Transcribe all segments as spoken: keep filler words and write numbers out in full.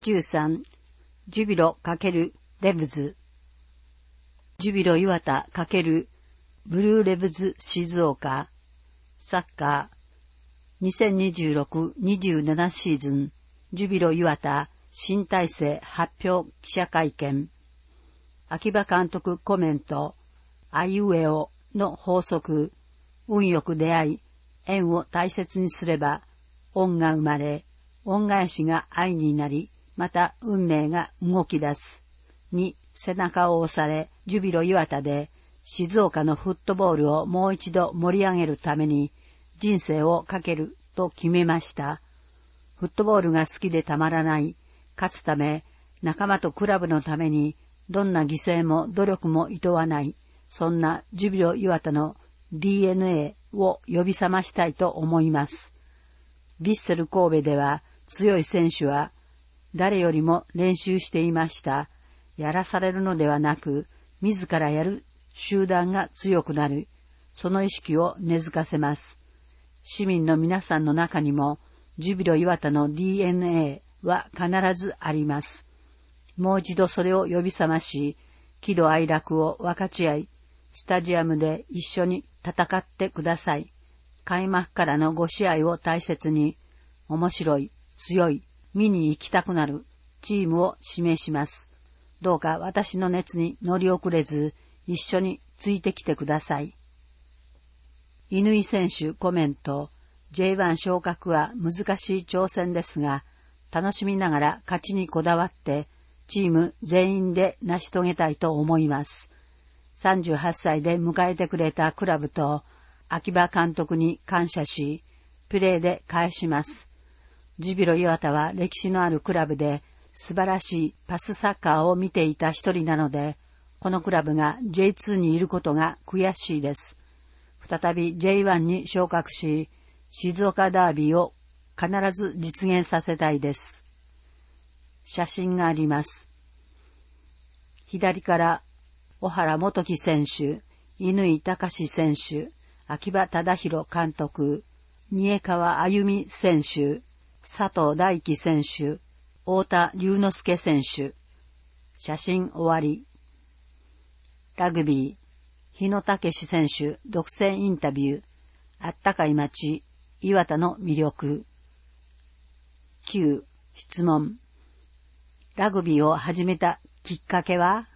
じゅうさん、ジュビロ×レブズ。ジュビロ磐田×ブルーレブズ静岡。サッカー。にせんにじゅうろくにじゅうなな シーズン、ジュビロ磐田新体制発表記者会見。秋葉監督コメント。あいうえおの法則。運よく出会い、縁を大切にすれば、恩が生まれ、恩返しが愛になり、また運命が動き出す。に、背中を押され、ジュビロ磐田で、静岡のフットボールをもう一度盛り上げるために、人生をかけると決めました。フットボールが好きでたまらない、勝つため、仲間とクラブのために、どんな犠牲も努力も厭わない、そんなジュビロ磐田の ディーエヌエー を呼び覚ましたいと思います。ヴィッセル神戸では強い選手は誰よりも練習していました。やらされるのではなく、自らやる集団が強くなる。その意識を根付かせます。市民の皆さんの中にも、ジュビロ磐田の ディーエヌエー は必ずあります。もう一度それを呼び覚まし、喜怒哀楽を分かち合い、スタジアムで一緒に戦ってください。開幕からのご試合を大切に、面白い、強い、見に行きたくなるチームを指名します。どうか私の熱に乗り遅れず、一緒についてきてください。乾選手コメント。ジェイワン 昇格は難しい挑戦ですが、楽しみながら勝ちにこだわって、チーム全員で成し遂げたいと思います。さんじゅうはっさいで迎えてくれたクラブと、秋葉監督に感謝し、プレーで返します。ジュビロ磐田は歴史のあるクラブで、素晴らしいパスサッカーを見ていた一人なので、このクラブが ジェイツー にいることが悔しいです。再び ジェイワン に昇格し、静岡ダービーを必ず実現させたいです。写真があります。左から小原元樹選手、乾隆選手、秋葉忠弘監督、新江川歩美選手、佐藤大樹選手、太田龍之介選手。写真終わり。ラグビー、日野武選手独占インタビュー。あったかい街、磐田の魅力。きゅう、質問。ラグビーを始めたきっかけは？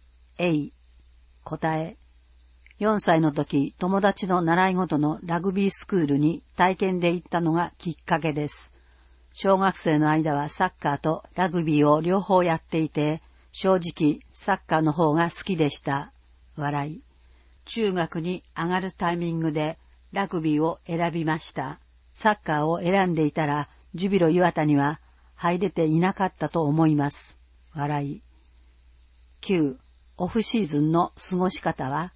A、答え。よんさいの時、友達の習い事のラグビースクールに体験で行ったのがきっかけです。小学生の間はサッカーとラグビーを両方やっていて、正直サッカーの方が好きでした。笑い。中学に上がるタイミングでラグビーを選びました。サッカーを選んでいたら、ジュビロ磐田には入れていなかったと思います。笑い。きゅう、オフシーズンの過ごし方は？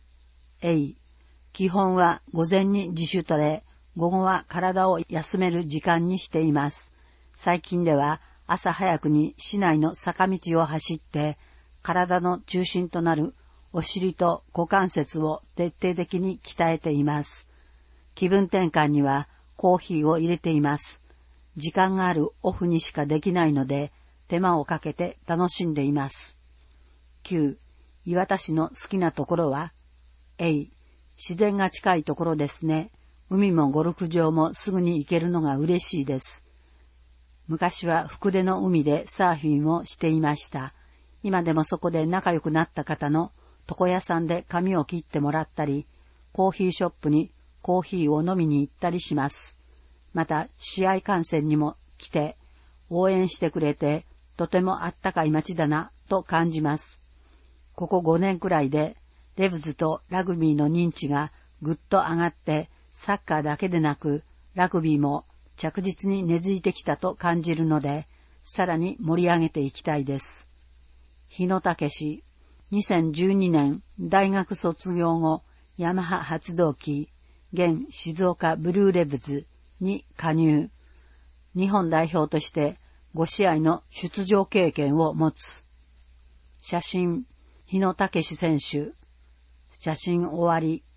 A、基本は午前に自主トレ、午後は体を休める時間にしています。最近では朝早くに市内の坂道を走って、体の中心となるお尻と股関節を徹底的に鍛えています。気分転換にはコーヒーを入れています。時間があるオフにしかできないので、手間をかけて楽しんでいます。きゅう、磐田市の好きなところは？ A、自然が近いところですね。海もゴルフ場もすぐに行けるのが嬉しいです。昔は福出の海でサーフィンをしていました。今でもそこで仲良くなった方の床屋さんで髪を切ってもらったり、コーヒーショップにコーヒーを飲みに行ったりします。また試合観戦にも来て応援してくれて、とてもあったかい街だなと感じます。ここごねんくらいでレブズとラグビーの認知がぐっと上がって、サッカーだけでなくラグビーも着実に根付いてきたと感じるので、さらに盛り上げていきたいです。日野武、にせんじゅうにねん大学卒業後、ヤマハ発動機、現静岡ブルーレブズに加入。日本代表としてご試合の出場経験を持つ。写真、日野武選手。写真終わり。